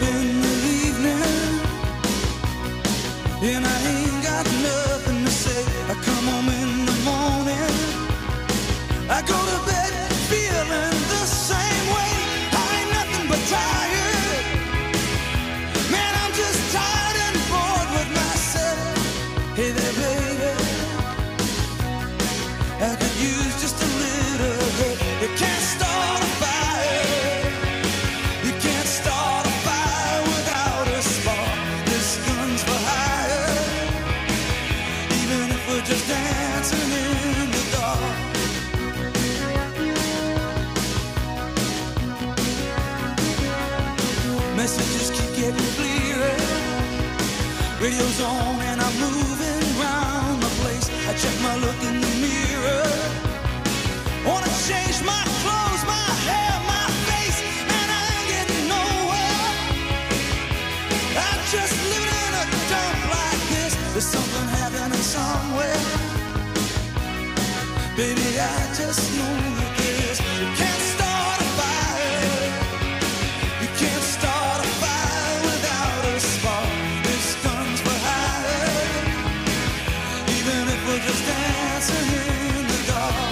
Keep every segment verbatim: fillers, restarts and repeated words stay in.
in the evening, and I ain't got nothing to say. I come home in the morning, I go to bed feeling the same way. I ain't nothing but tired, man, I'm just tired and bored with myself. Hey there, baby, I could use just a little help. You can't start a fire, you can't start a fire without a spark. This gun's for hire, even if we're just dancing in the dark. Messages keep getting clearer, radio's on and I'm moving around the place. I check my look in the mirror, wanna change my clothes, my hair, my face, and I ain't getting nowhere. I'm just living in a dump like this. There's something happening somewhere, baby, I just know it is. You can't start a fire, you can't start a fire without a spark. This gun's for hire, even if we're just dancing in the dark.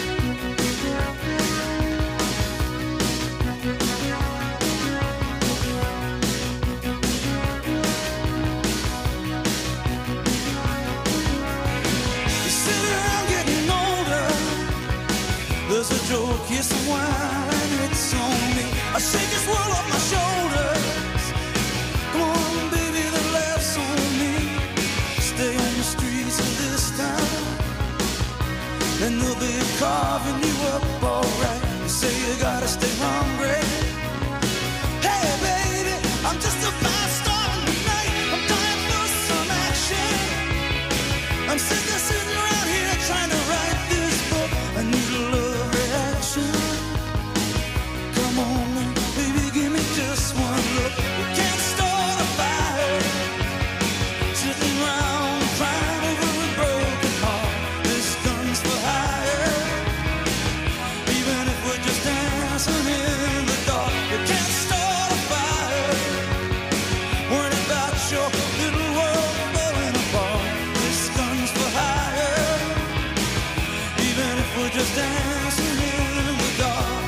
You sit around getting older, there's a joke, here's some wine, it's on me. I shake this world off my shoulders. Come on, baby, the laughs on me. Stay on the streets of this town, and they'll be carving you up alright. You say you gotta stay hungry. Hey, baby, I'm just a fast star tonight. I'm dying for some action. I'm sick of sitting around here trying to write this book. I need a love reaction. Come on, now, baby, give me just one look. You can't start a fire, sitting around crying over a broken heart. This gun's for hire, even if we're just dancing in the dark. You can't start a fire, worrying about your little world falling apart. This gun's for hire, even if we're just dancing in the dark.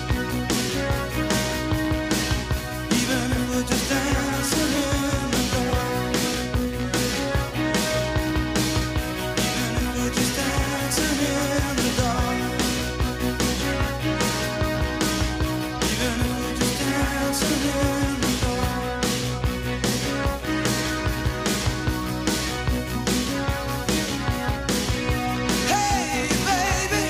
Even if we're just dancing in the dark. Even if we're just dancing in the dark. Even if we're just dancing in the dark. Hey, baby,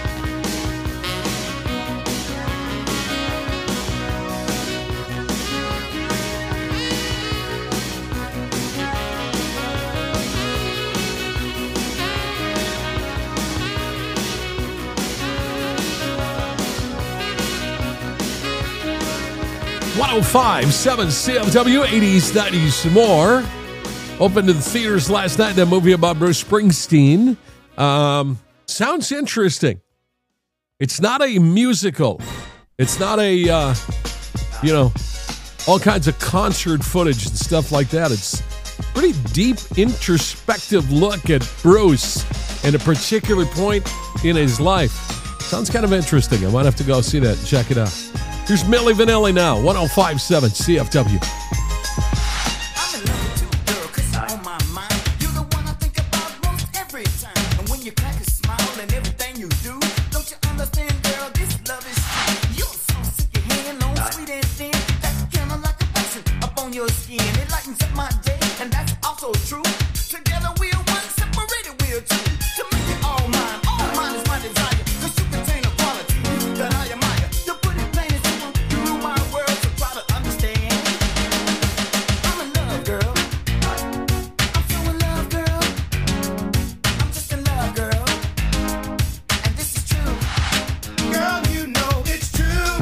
one oh five point seven C F W, eighties, nineties, more. Opened to the theaters last night, that movie about Bruce Springsteen. Um, sounds interesting. It's not a musical. It's not a, uh, you know, all kinds of concert footage and stuff like that. It's a pretty deep, introspective look at Bruce and a particular point in his life. Sounds kind of interesting. I might have to go see that and check it out. Here's Milli Vanilli now, one oh five point seven C F W. I'm in love with you, girl, 'cause you're on my mind. You're the one I think about most every time. And when you crack a smile and everything you do, don't you understand, girl, this love is true. You're so sick of hanging on, sweet and thin. That's kinda like a passion up on your skin. It lightens up my day, and that's also true. Together we're one, separated we're two. To make it all mine, all mine is my desire. 'Cause you contain a quality that I admire. To put it plain and simple, you rule my world, so try to understand. I'm in love, girl. I'm so in love, girl. I'm just in love, girl. And this is true. Girl, you know it's true.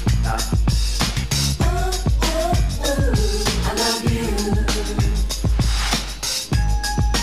Ooh, ooh, ooh, I love you.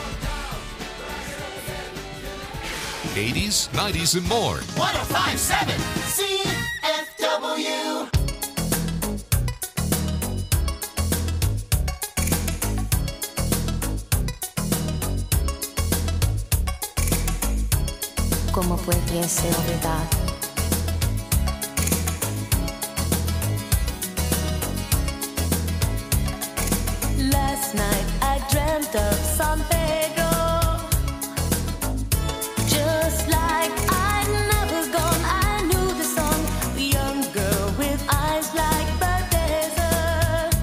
eighties, nineties, and more. one oh five point seven C F W. ¿Cómo pudiese olvidar? west of San Pedro. Just like I'd never gone, I knew the song. A young girl with eyes like the desert.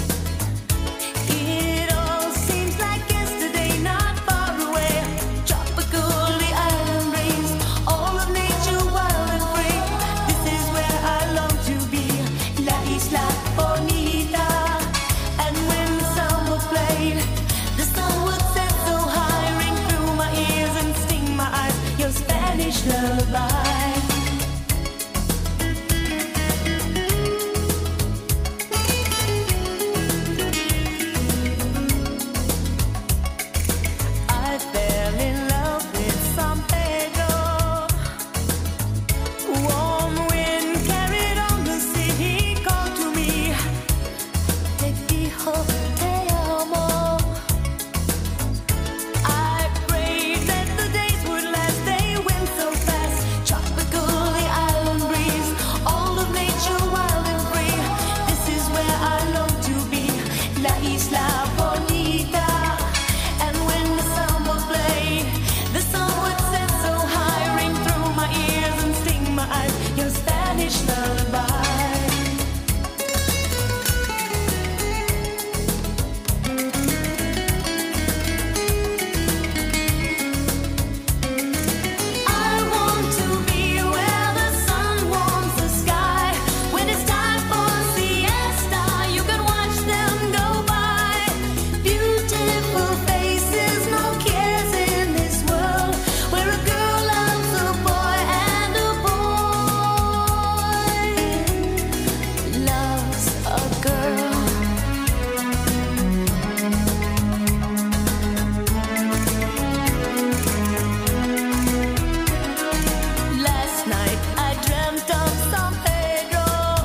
It all seems like yesterday, not far away. Tropical, the island breeze, all of nature wild and free. This is where I long to be, La Isla Bonita. And when the samba played, the sun would set so high, ring through my ears and sting my eyes. Your Spanish lullaby. I fell in love with San Pedro. Warm wind carried on the sea. He called to me, Te dijo te amo. I prayed that the days would last. They went so fast. Tropical, the island breeze, all of nature wild and free. This is where I long to be, La Isla Bonita. And when the samba played, the sun would set so high, ring through my ears and sting my eyes. Your Spanish lullaby. I want to be where the sun warms the sky. When it's time for siesta, you can watch them go by. Beautiful faces, no cares in this world, where a girl loves a boy and a boy loves a girl. Last night I dreamt of San Pedro.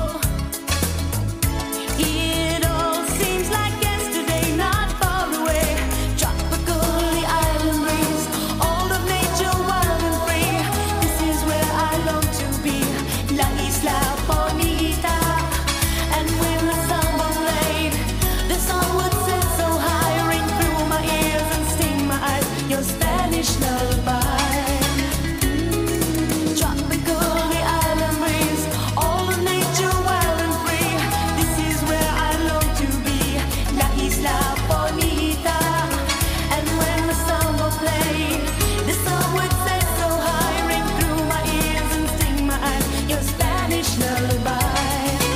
It all seems like yesterday, not far away. Tropical, the island breeze, all of nature wild and free. This is where I long to be, La Isla Bonita. And when the samba played, the sun would set so high, ring through my ears and sting my eyes. Your Spanish lullaby. Tropical, the island breeze, all of nature wild and free. This is where I long to be, La Isla Bonita. And when the samba played, the sun would set so high, ring through my ears and sting my eyes. Your Spanish lullaby.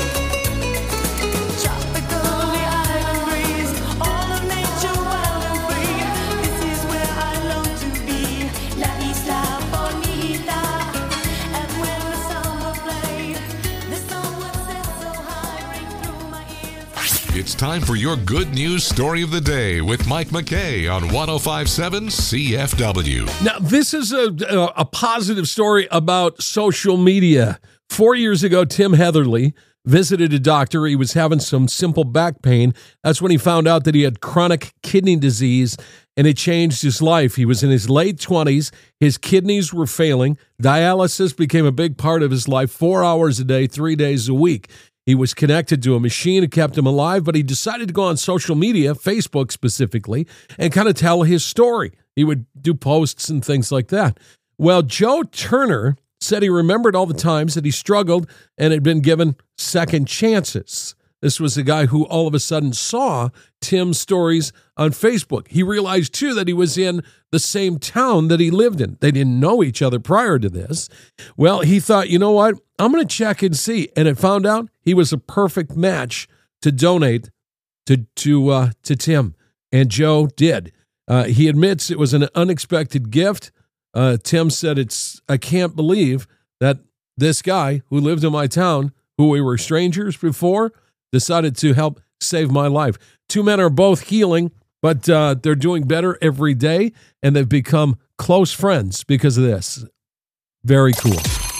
Tropical, the island breeze, all of nature wild and free. This is where I long to be, La Isla Bonita. And when the samba played, the sun would set so high, ring through my ears. It's time for your good news story of the day with Mike McKay on one oh five point seven C F W. Now, this is a, a, a positive story about social media. Four years ago, Tim Heatherly visited a doctor. He was having some simple back pain. That's when he found out that he had chronic kidney disease, and it changed his life. He was in his late twenties. His kidneys were failing. Dialysis became a big part of his life, four hours a day, three days a week. He was connected to a machine that kept him alive, but he decided to go on social media, Facebook specifically, and kind of tell his story. He would do posts and things like that. Well, Joe Turner said he remembered all the times that he struggled and had been given second chances. This was a guy who all of a sudden saw Tim's stories on Facebook. He realized, too, that he was in the same town that he lived in. They didn't know each other prior to this. Well, he thought, you know what? I'm going to check and see. And it found out he was a perfect match to donate to, to, uh, to Tim. And Joe did. Uh, he admits it was an unexpected gift. Uh, Tim said, "It's I can't believe that this guy who lived in my town, who we were strangers before, decided to help save my life." Two men are both healing, but uh, they're doing better every day, and they've become close friends because of this. Very cool.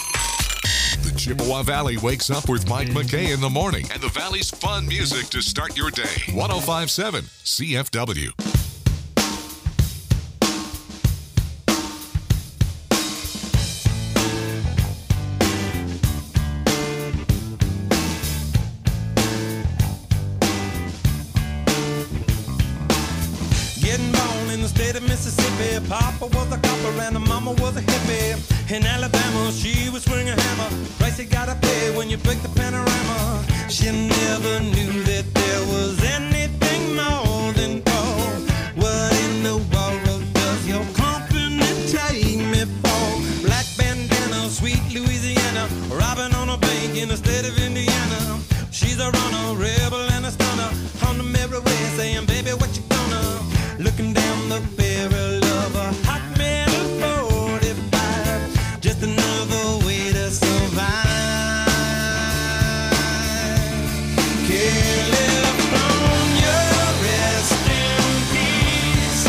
The Chippewa Valley wakes up with Mike McKay in the morning and the Valley's fun music to start your day. one oh five point seven C F W. Getting in the state of Mississippi. Papa was a copper and the mama was a hippie. In Alabama, she was swinging a hammer. Price you gotta pay when you break the panorama. She never knew that there was anything more than gold. What in the world does your company take me for? Black bandana, sweet Louisiana, robbing on a bank in the state of Indiana. She's a runner, rebel and a stunner. On the merry way saying, baby, what you gonna? Looking down the barrel of a hot metal forty-five. Just another way to survive. California, rest in peace.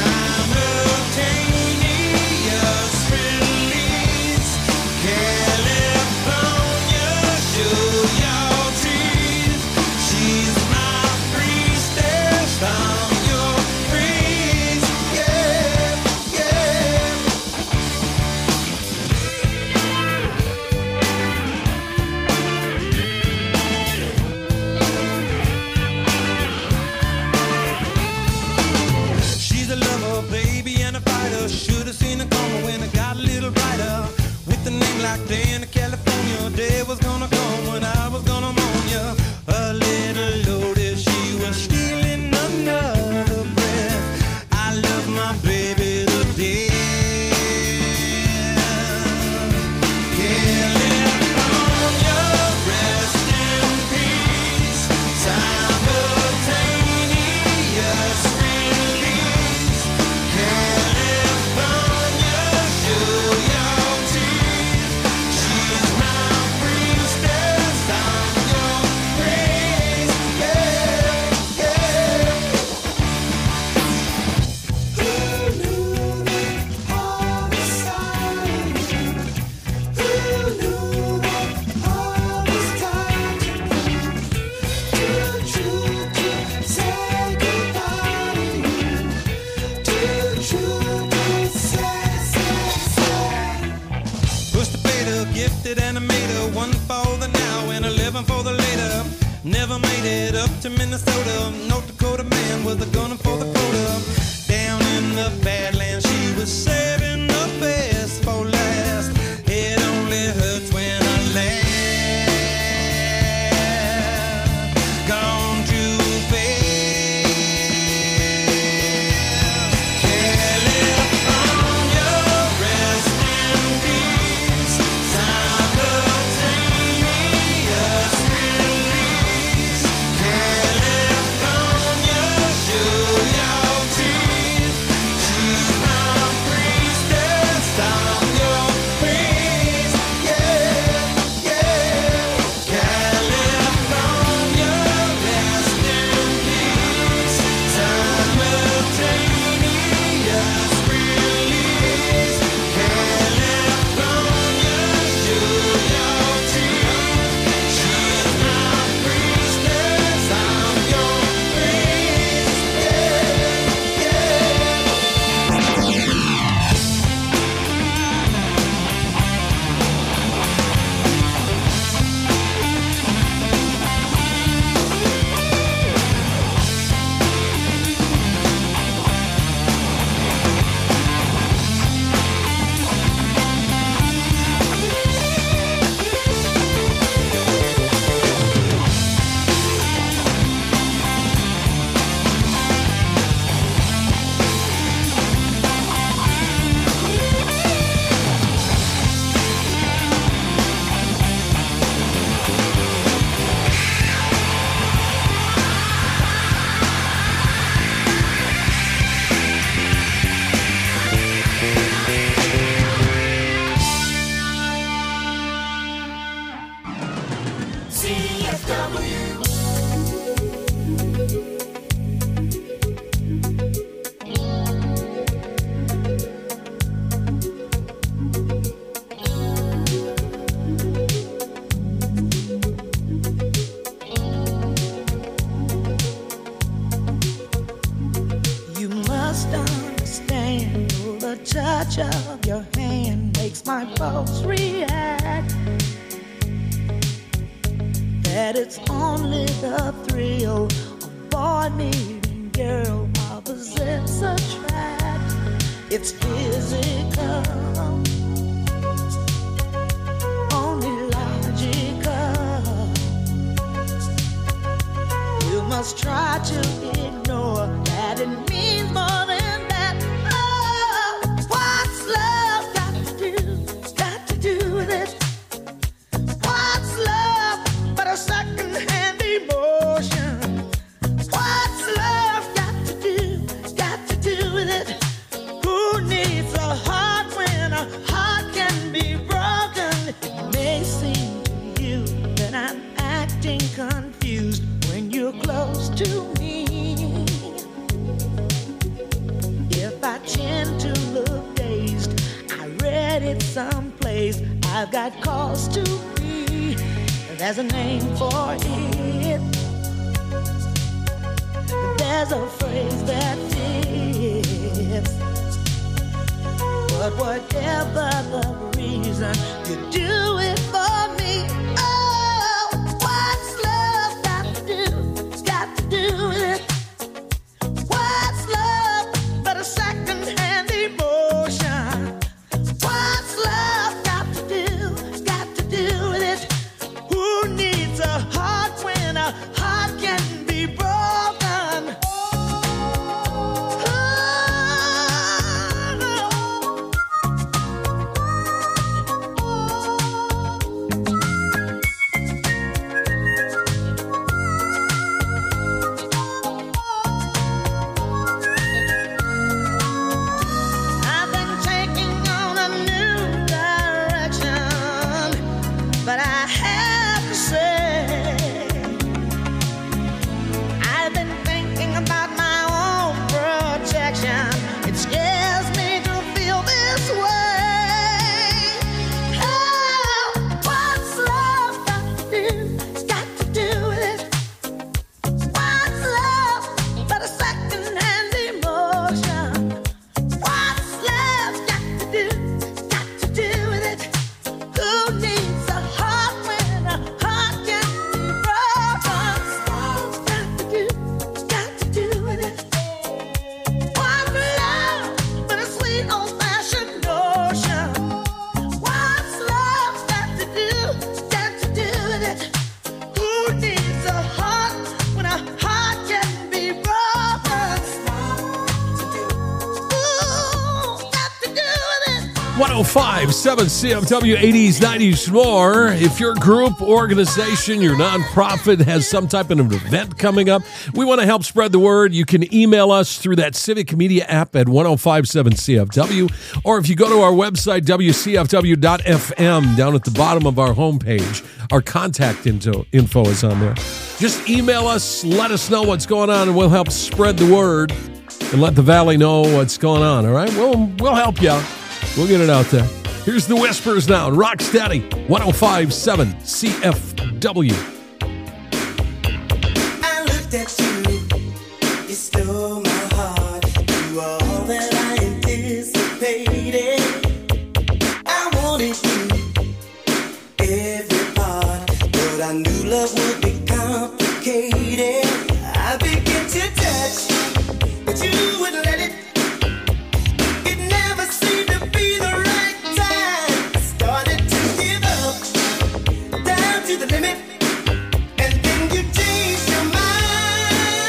Simultaneous release. California, show your teeth. She's my priestess. I'm your priest. Yeah, yeah. She's a lover, baby, and a fighter. Should've seen her coming when it got a little brighter. With a name like Dana, California, day was gonna come when I was gonna mourn ya. A little loaded, she was stealing another breath. I love my baby to death. California, rest in peace. Simultaneous release. California, show your teeth. She's my priestess. I'm your priest. Yeah, yeah. Who knew that all this time? Who knew that all this time? Too true to say goodbye to you. Too true to say, say, say. Push the beta, gifted animator, one for the now and eleven for the later. Never made it up to Minnesota. North Dakota man with a gun for the quota. Down in the Badlands, she was saving the best for last. It only hurts when I laugh. Gone too fast. California, rest in peace. Simultaneous release. California, show your teeth. She's my priestess. I'm your priest. Yeah, yeah. California, rest in peace. Simultaneous release. California, show your teeth. She's my priestess. I'm your priest. Yeah, C F W. You must understand the touch of your hand makes my pulse react. That it's only the thrill of boy meeting girl opposites attract. it's physical, only logical. You must try to ignore that it means more than that. Oh, what's love got to do, got to do with it? What's love but a second-hand emotion? What's love got to do, got to do with it? Who needs a heart when a heart can be broken? It may seem to you that I'm acting confused when you're close to me. If I tend to look dazed, I read it someplace. I've got cause to be. There's a name for it. There's a phrase that fits. But whatever the reason, you do it for me. Oh, what's love got to do, got to do with it? What's love but a second-hand emotion? What's love got to do, got to do with it? Who needs a heart when a heart can be broken? I've been taking on a new direction, but I have to say, I've been thinking about my own protection. It scares me to feel this way. Oh, what's love got to do, got to do with it? What's love but a second-hand emotion? What's love got to do, got to do with it? Who needs a heart when a heart can be broken? What's got to do, got to do with it? What's love but a sweet old-fashioned notion? What's love got to do, got to do with it? Who needs a heart when a heart can be broken? Ooh, got to do with it. one oh five point seven C F W, eighties, nineties more. If your group, organization, your nonprofit has some type of an event coming up, we want to help spread the word. You can email us through that Civic Media app at ten fifty-seven C F W, or if you go to our website, W C F W dot F M, down at the bottom of our homepage, our contact info, info is on there. Just email us, let us know what's going on, and we'll help spread the word and let the Valley know what's going on, all right? We'll, we'll help you out. We'll get it out there. Here's the Whispers now. Rocksteady, ten fifty-seven C F W. I looked at you, you stole my heart. You are all that I anticipated. I wanted you, every part, but I knew love would be complicated. I began to touch, but you wouldn't let it. It never seemed to be the right time. I started to give up, down to the limit. And then you changed your mind.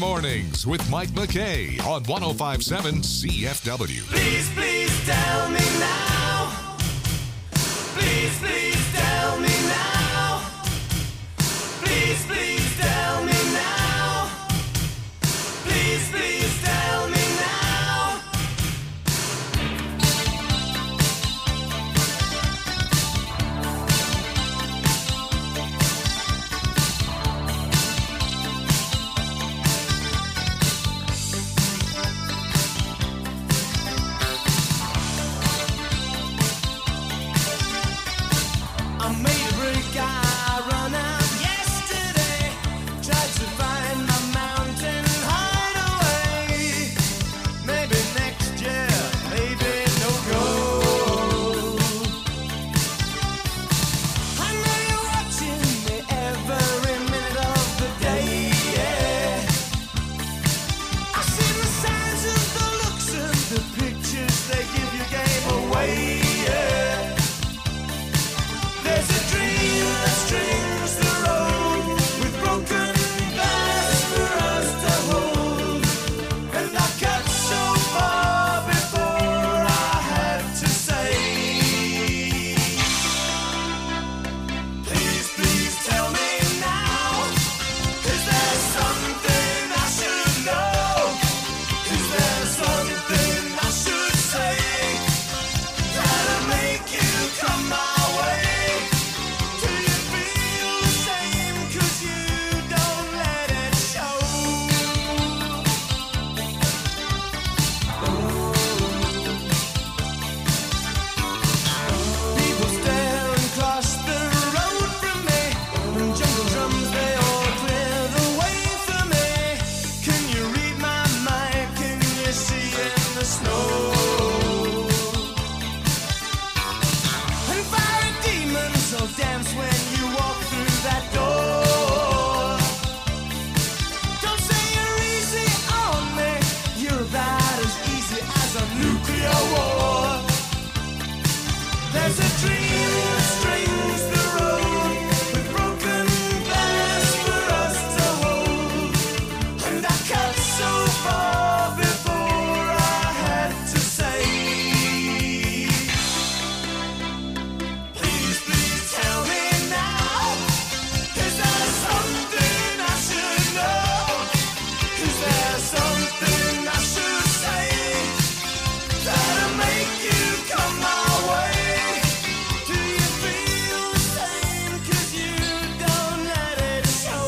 Mornings with Mike McKay on one oh five point seven C F W. Please, please tell me now. Please, please tell me now. Please, please tell me now. Please, please tell me now. I made a break, I run out yesterday. Tried to find my mountain hideaway. Maybe next year, maybe no go. I know you're watching me every minute of the day, yeah. I see the signs of the looks and the pictures they give you gave away, yeah. There's a dream that strings the road with broken glass for us to hold. And I got so far before I had to say, please, please tell me now. Is there something I should know? Is there something I should say that'll make you come my way? Do you feel the same? 'Cause you don't let it show. People stare and cross the road from me, and jungle drums they all clear the way for me. Can you read my mind? Can you see in the snow? And fiery demons will dance when you walk through that door. Don't say you're easy on me. You're about as easy as a nuclear war. There's a dream that strings the road with broken glass for us to hold. And I cut so far before I had to say, please, please tell me now. Is there something I should know? Is there something I should say that'll make you come my way? Do you feel the same? 'Cause you don't let it show.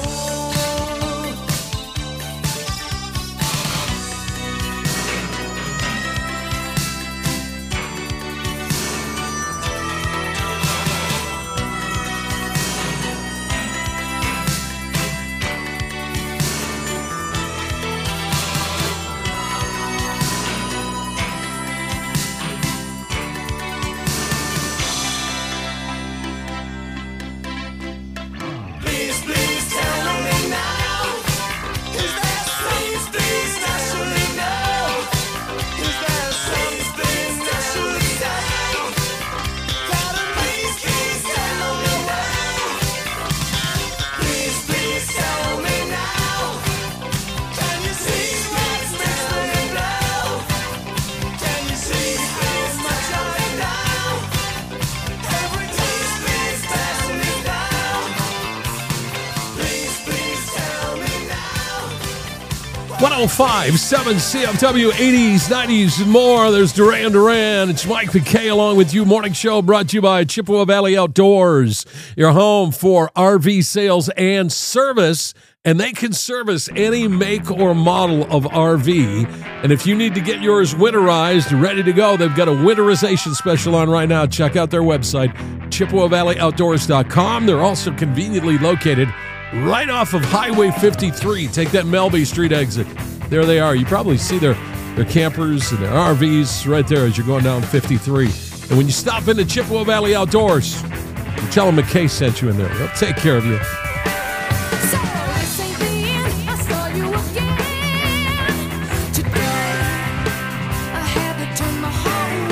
Please, please tell me now. Is there something I should know? Is there something I should say that'll make you stand on your way? Please, please tell me now. Can you see what's missing now? Can you see how much I know? Every taste is passing me down. Please, please tell me now. one oh five point seven C F W, eighties, nineties, and more. There's Duran Duran. It's Mike McKay along with you. Morning show brought to you by Chippewa Valley Outdoors, your home for R V sales and service. And they can service any make or model of R V. And if you need to get yours winterized and ready to go, they've got a winterization special on right now. Check out their website, Chippewa Valley Outdoors dot com. They're also conveniently located right off of Highway fifty-three. Take that Melby Street exit. There they are. You probably see their, their campers and their R Vs right there as you're going down fifty-three. And when you stop into Chippewa Valley Outdoors, you tell them McKay sent you in there. They'll take care of you. So this ain't the end. I saw you again today. I had to turn my heart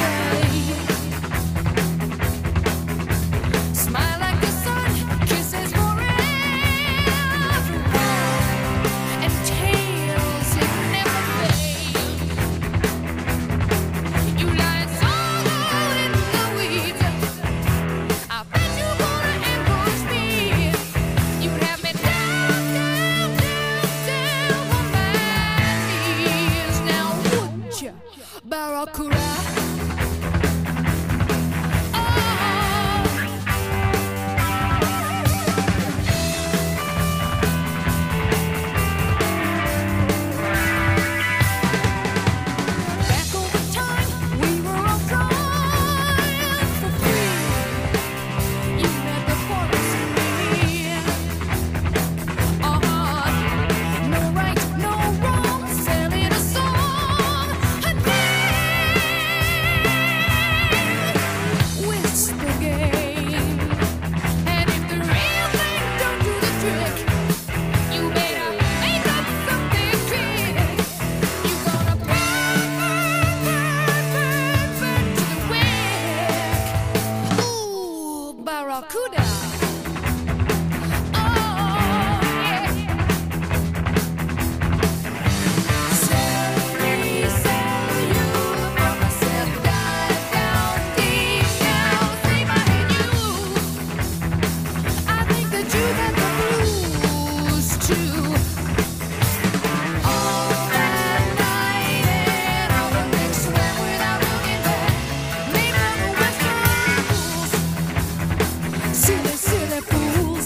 away. Smile like the sun, kisses forever, and tell Barracuda. Back over time, we were all trying for free. You met the chorus in me. Uh-huh. No right, no wrong, selling a song. And then whisper game. And if the real thing don't do the trick, you better make up something quick. You gonna burn, burn, burn, burn, burn to the wick. Ooh, Barracuda. Oh, yeah. Sell me, sell you, mama said, dive down, deep down, sleep I in you. I think that you got the blues too. All that night and all the next swam without looking back. Made of the western rules. Silly, silly fools.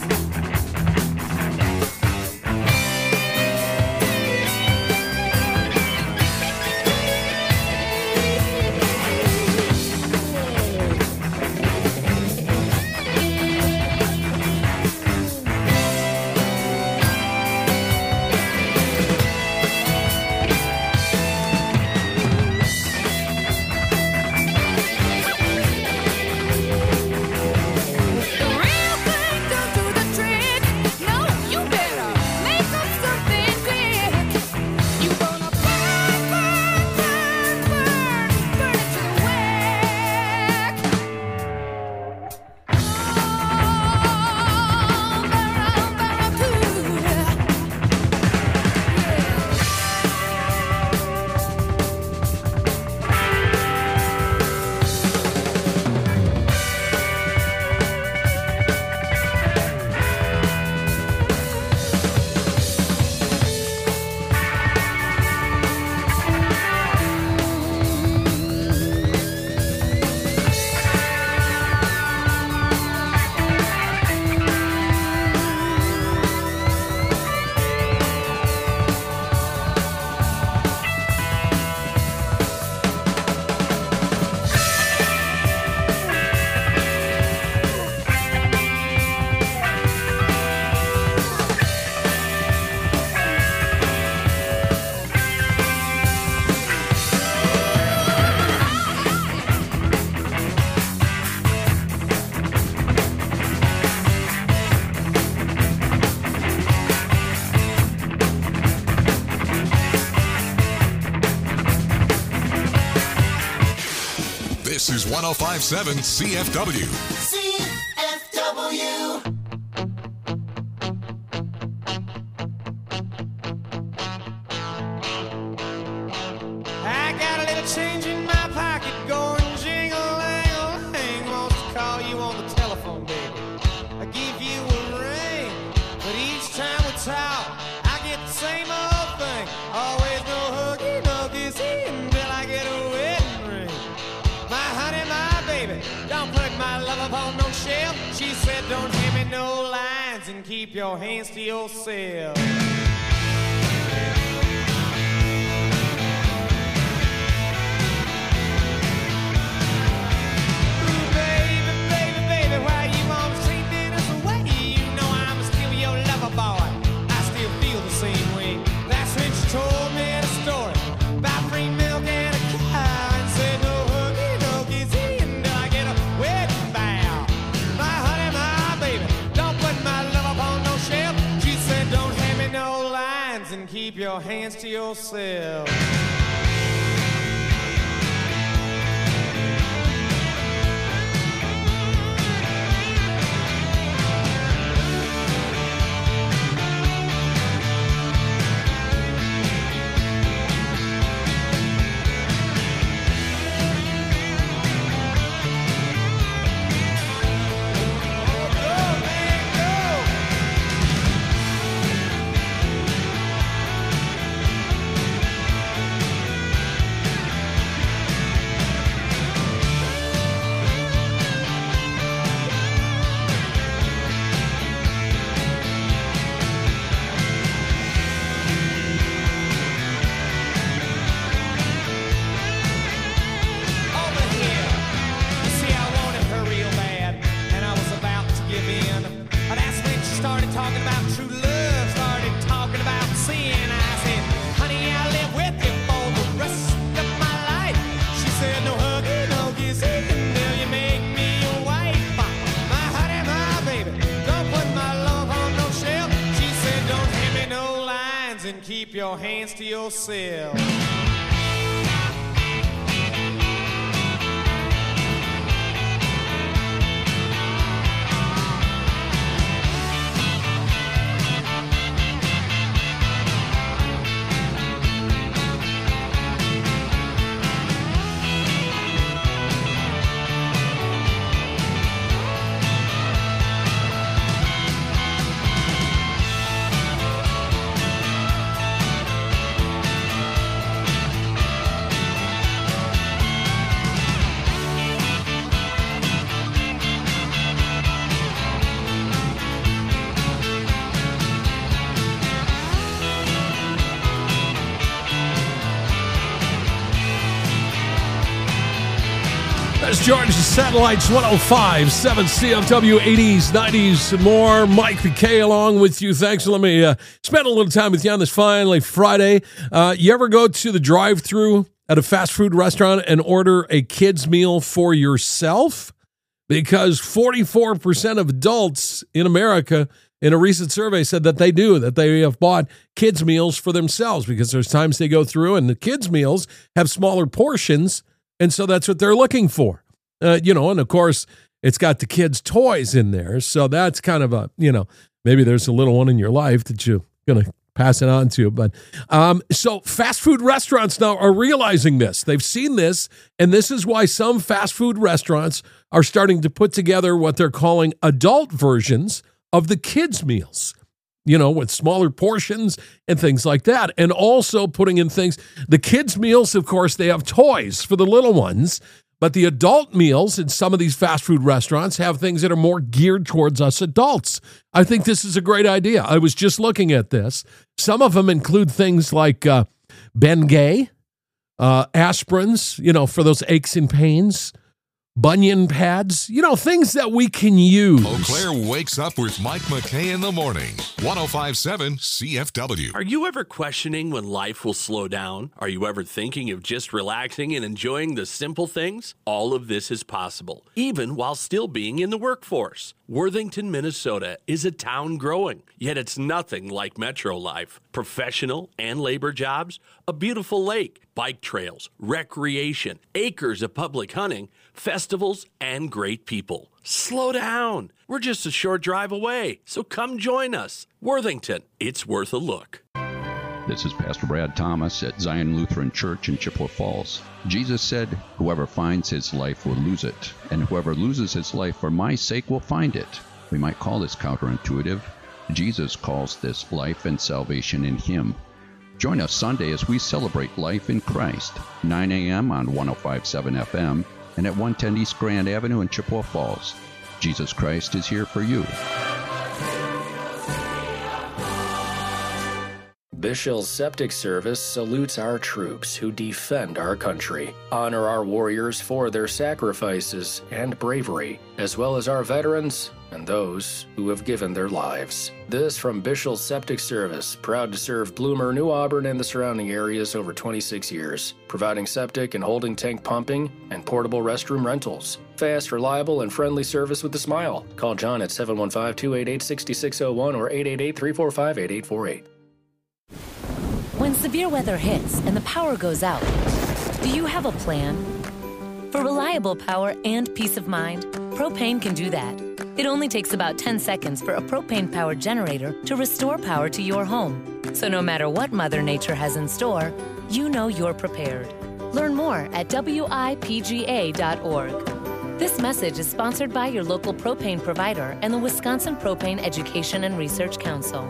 The real thing don't do the trick. No, you better make up something quick. You gonna burn, burn, burn, burn, burn it to the wick. Oh, Barracuda. This is one oh five point seven C F W. C F W. I got a little change in my pocket going jingle-lang-a-lang. Wants to call you on the telephone, baby. I give you a ring, but each time we talk, I get the same old thing. Always no huggy, no kissy until I get a wedding ring. My honey, my baby, don't put my love upon no shelf. She said, don't hand me no lines and keep your hands to yourself. Ooh, baby, baby, baby, why you always treating us away? You know I'm still your lover boy. I still feel the same way. That's when she told me the story about free milk and a cow and said no huggy, no kissy until I get a wedding vow. My honey, my baby, don't put my love upon no shelf. She said don't hand me no lines and keep your hands to yourself. your hands to yourself. That's Georgia Satellites one oh five point seven C F W, eighties, nineties, and more. Mike McKay along with you. Thanks. Let me uh, spend a little time with you on this finally Friday. Uh, you ever go to the drive-thru at a fast food restaurant and order a kid's meal for yourself? Because forty-four percent of adults in America in a recent survey said that they do, that they have bought kids' meals for themselves because there's times they go through and the kids' meals have smaller portions. And so that's what they're looking for, uh, you know, and of course it's got the kids' toys in there. So that's kind of a, you know, maybe there's a little one in your life that you're going to pass it on to. But um, so fast food restaurants now are realizing this. They've seen this. And this is why some fast food restaurants are starting to put together what they're calling adult versions of the kids' meals, you know, with smaller portions and things like that. And also putting in things, the kids' meals, of course, they have toys for the little ones, but the adult meals in some of these fast food restaurants have things that are more geared towards us adults. I think this is a great idea. I was just looking at this. Some of them include things like uh, Bengay, uh, aspirins, you know, for those aches and pains, bunion pads, you know, things that we can use. Eau Claire wakes up with Mike McKay in the morning. one oh five point seven C F W. Are you ever questioning when life will slow down? Are you ever thinking of just relaxing and enjoying the simple things? All of this is possible, even while still being in the workforce. Worthington, Minnesota is a town growing, yet it's nothing like metro life. Professional and labor jobs, a beautiful lake, bike trails, recreation, acres of public hunting, festivals, and great people. Slow down. We're just a short drive away, so come join us. Worthington, it's worth a look. This is Pastor Brad Thomas at Zion Lutheran Church in Chippewa Falls. Jesus said, "Whoever finds his life will lose it, and whoever loses his life for my sake will find it." We might call this counterintuitive. Jesus calls this life and salvation in him. Join us Sunday as we celebrate life in Christ, nine a.m. on one oh five point seven F M and at one ten East Grand Avenue in Chippewa Falls. Jesus Christ is here for you. Bishell's Septic Service salutes our troops who defend our country. Honor our warriors for their sacrifices and bravery, as well as our veterans and those who have given their lives. This from Bishell's Septic Service, proud to serve Bloomer, New Auburn, and the surrounding areas over twenty-six years, providing septic and holding tank pumping and portable restroom rentals. Fast, reliable, and friendly service with a smile. Call John at seven one five, two eight eight, six six zero one or eight eight eight, three four five, eight eight four eight. When severe weather hits and the power goes out, do you have a plan? For reliable power and peace of mind, Propane can do that. It only takes about ten seconds for a propane-powered generator to restore power to your home. So no matter what Mother Nature has in store, you know you're prepared. Learn more at W I P G A dot org. This message is sponsored by your local propane provider and the Wisconsin Propane Education and Research Council.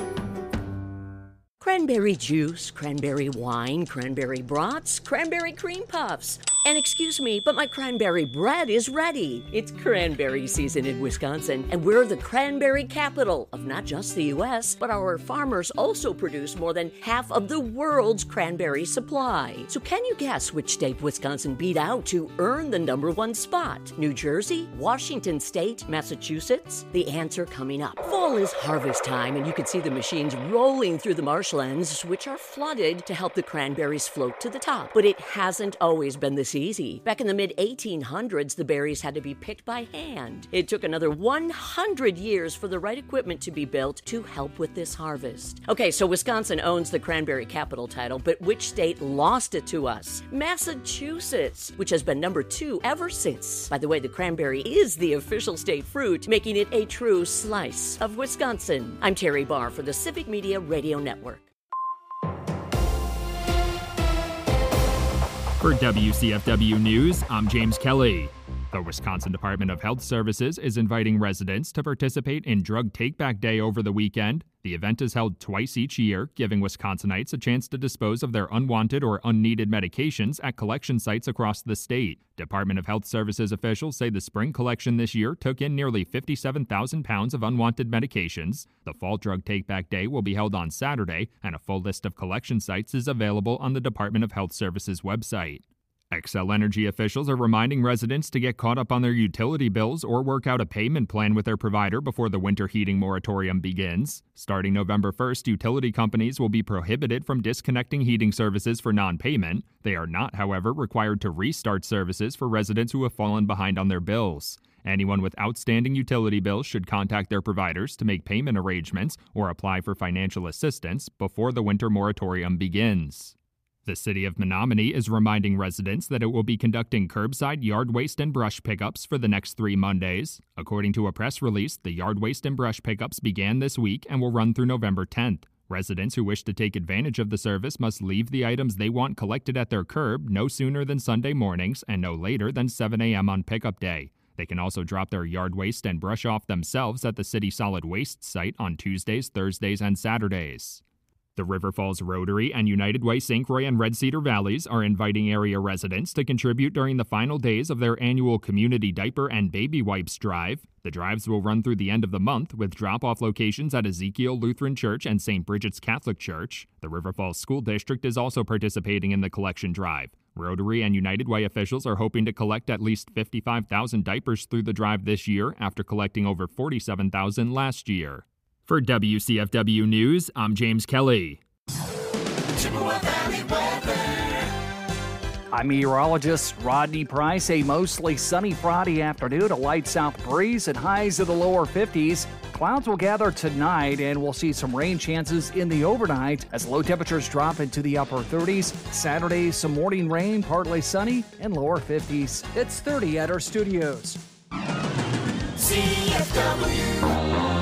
Cranberry juice, cranberry wine, cranberry brats, cranberry cream puffs. And excuse me, but my cranberry bread is ready. It's cranberry season in Wisconsin, and we're the cranberry capital of not just the U S, but our farmers also produce more than half of the world's cranberry supply. So can you guess which state Wisconsin beat out to earn the number one spot? New Jersey, Washington State, Massachusetts? The answer coming up. Fall is harvest time, and you can see the machines rolling through the marshlands, which are flooded to help the cranberries float to the top. But it hasn't always been this this easy. Back in the mid eighteen hundreds, the berries had to be picked by hand. It took another one hundred years for the right equipment to be built to help with this harvest. Okay, so Wisconsin owns the cranberry capital title, but which state lost it to us? Massachusetts, which has been number two ever since. By the way, the cranberry is the official state fruit, making it a true slice of Wisconsin. I'm Terry Barr for the Civic Media Radio Network. For W C F W News, I'm James Kelly. The Wisconsin Department of Health Services is inviting residents to participate in Drug Take-Back Day over the weekend. The event is held twice each year, giving Wisconsinites a chance to dispose of their unwanted or unneeded medications at collection sites across the state. Department of Health Services officials say the spring collection this year took in nearly fifty-seven thousand pounds of unwanted medications. The Fall Drug Take-Back Day will be held on Saturday, and a full list of collection sites is available on the Department of Health Services website. Xcel Energy officials are reminding residents to get caught up on their utility bills or work out a payment plan with their provider before the winter heating moratorium begins. Starting November first, utility companies will be prohibited from disconnecting heating services for non-payment. They are not, however, required to restart services for residents who have fallen behind on their bills. Anyone with outstanding utility bills should contact their providers to make payment arrangements or apply for financial assistance before the winter moratorium begins. The City of Menominee is reminding residents that it will be conducting curbside yard waste and brush pickups for the next three Mondays. According to a press release, the yard waste and brush pickups began this week and will run through November tenth. Residents who wish to take advantage of the service must leave the items they want collected at their curb no sooner than Sunday mornings and no later than seven a.m. on pickup day. They can also drop their yard waste and brush off themselves at the City Solid Waste site on Tuesdays, Thursdays, and Saturdays. The River Falls Rotary and United Way Saint Croix and Red Cedar Valleys are inviting area residents to contribute during the final days of their annual Community Diaper and Baby Wipes Drive. The drives will run through the end of the month with drop-off locations at Ezekiel Lutheran Church and Saint Bridget's Catholic Church. The River Falls School District is also participating in the collection drive. Rotary and United Way officials are hoping to collect at least fifty-five thousand diapers through the drive this year after collecting over forty-seven thousand last year. For W C F W News, I'm James Kelly. Chippewa Valley weather. I'm meteorologist Rodney Price. A mostly sunny Friday afternoon, a light south breeze and highs in the lower fifties. Clouds will gather tonight and we'll see some rain chances in the overnight as low temperatures drop into the upper thirties. Saturday, some morning rain, partly sunny, and lower fifties. It's thirty at our studios. C F W.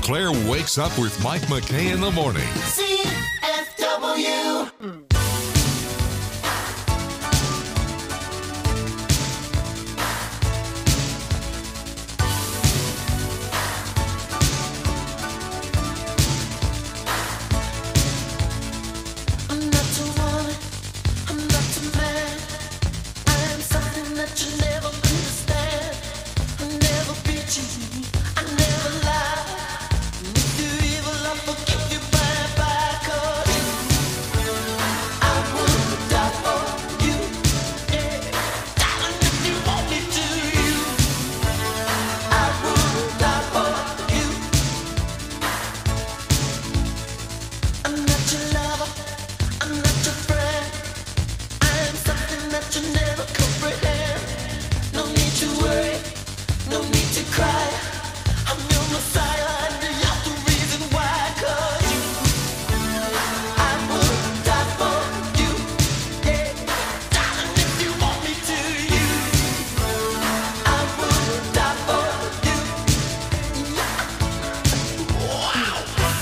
Claire wakes up with Mike McKay in the morning. C F W. I'm not too woman, I'm not too man. I am something that you never understand. I never beat you, I never lie. And if you're evil, I'll forgive you bye bye. 'Cause I would die for you, yeah. Darling, if you want me to, you. I would die for you. I'm not your lover, I'm not your friend. I am something that you never comprehend. No need to worry, no need to cry. I'm your Messiah and you're the reason why. 'Cause you, I would die for you, yeah. Darling, if you want me to, you. I would die for you. Wow.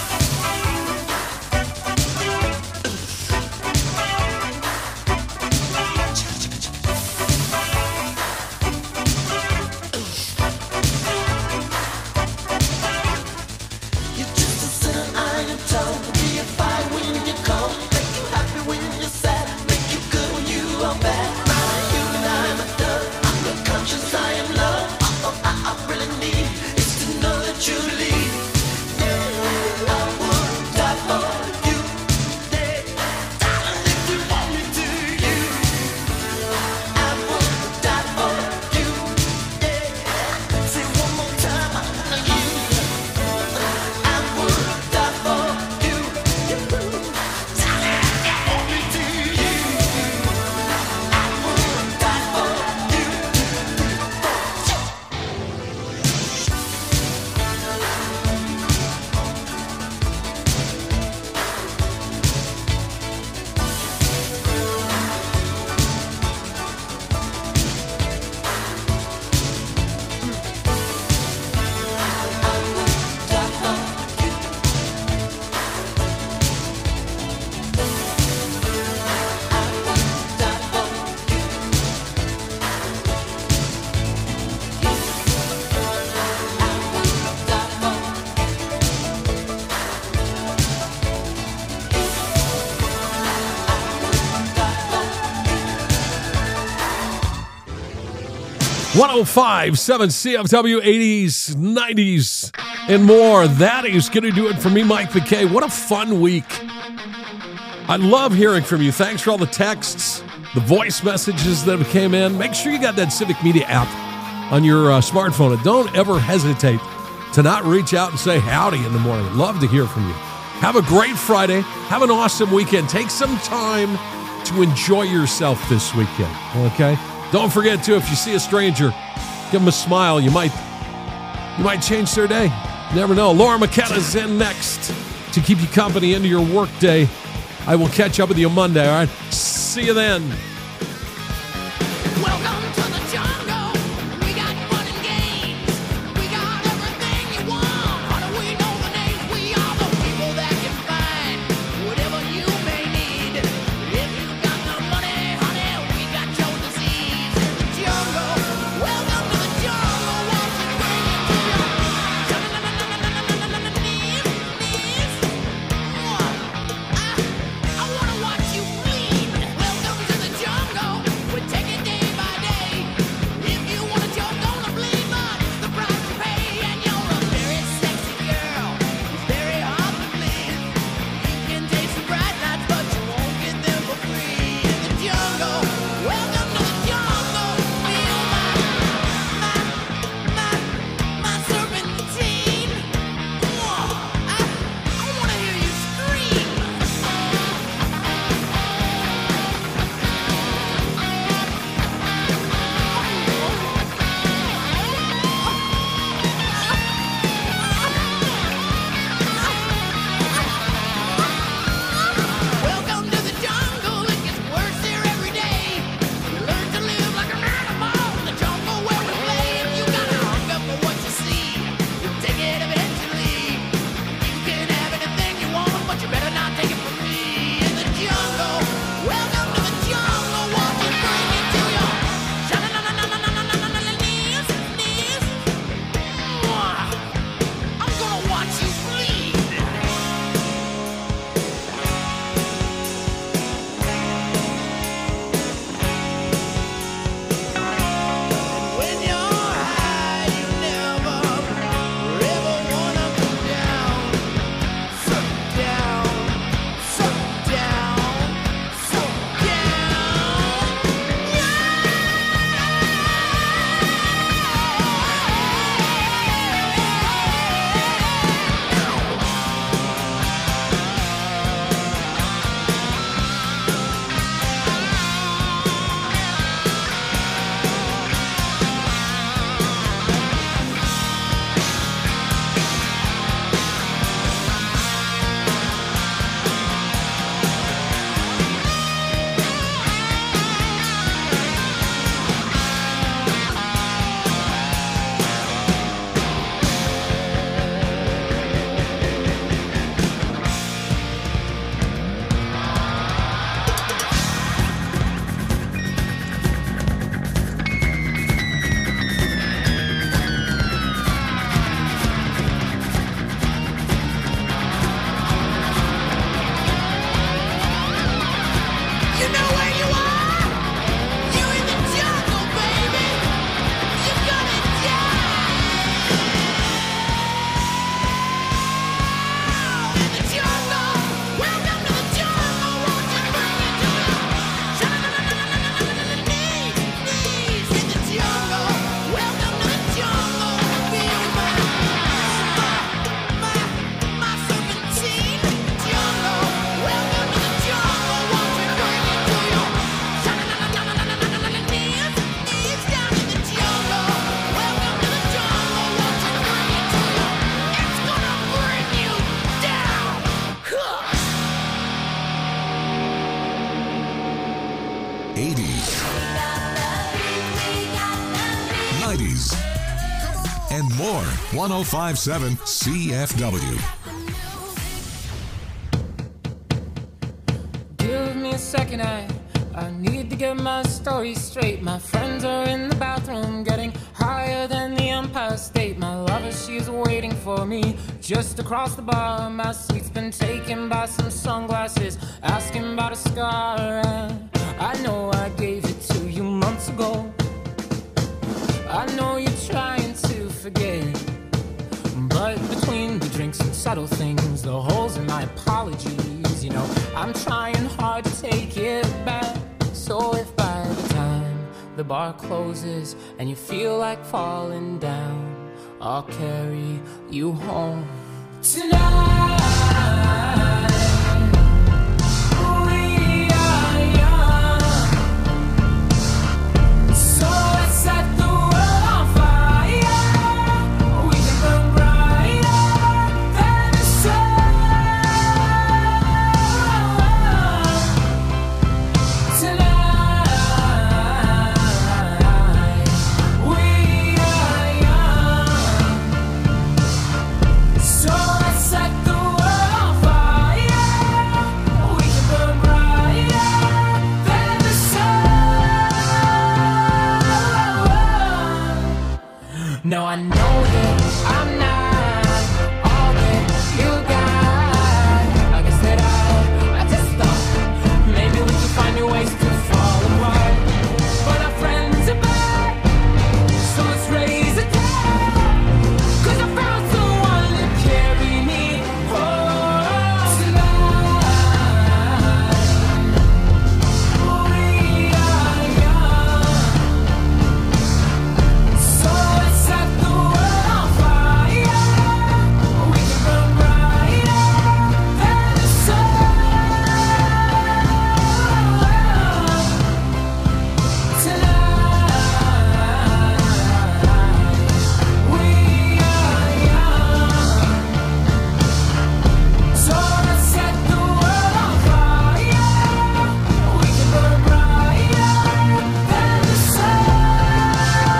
You're just a sinner, I am told. Be a fire when you're cold. Make you happy when you're sad. Make you good when you are bad. I'm a human, I'm a dove. I'm your conscience, I am love. All I, I really need is to know that you leave. Yeah, I would die for you. Yeah, darling, if you want me to, you. I would die for you. Yeah, say one more time, I know you. I would die for you. Darling, if you want me to, you. I would die for you. one oh five point seven C F W, eighties, nineties, and more. That is going to do it for me, Mike McKay. What a fun week. I love hearing from you. Thanks for all the texts, the voice messages that came in. Make sure you got that Civic Media app on your uh, smartphone. And don't ever hesitate to not reach out and say howdy in the morning. Love to hear from you. Have a great Friday. Have an awesome weekend. Take some time to enjoy yourself this weekend, okay? Don't forget to, if you see a stranger, give them a smile. You might, you might change their day. You never know. Laura McKenna's in next to keep you company into your work day. I will catch up with you Monday, all right? See you then. Welcome to the jungle. We got fun and games. We got everything you want. How do we know the names? We are the people that can find whatever you may need. If you got the money, honey, we got your disease. In the jungle. Welcome to the jungle. Won't you bring it to your knees, knees? I wanna watch you bleed. Welcome to the jungle. We take it day by day. eighties, nineties, and more. one oh five point seven C F W. Give me a second, I, I need to get my story straight. My friends are in the bathroom getting higher than the Empire State. My lover, she's waiting for me just across the bar. My seat's been taken by some sunglasses, asking about a scar. And I know I gave it to you months ago. I know you're trying to forget, but between the drinks and subtle things, the holes in my apologies, you know, I'm trying hard to take it back. So if by the time the bar closes and you feel like falling down, I'll carry you home tonight. We are young, so let's set the world on fire. We can burn brighter than the sun tonight. We are young, so let's set the world on fire. We can burn brighter than the sun. Now I know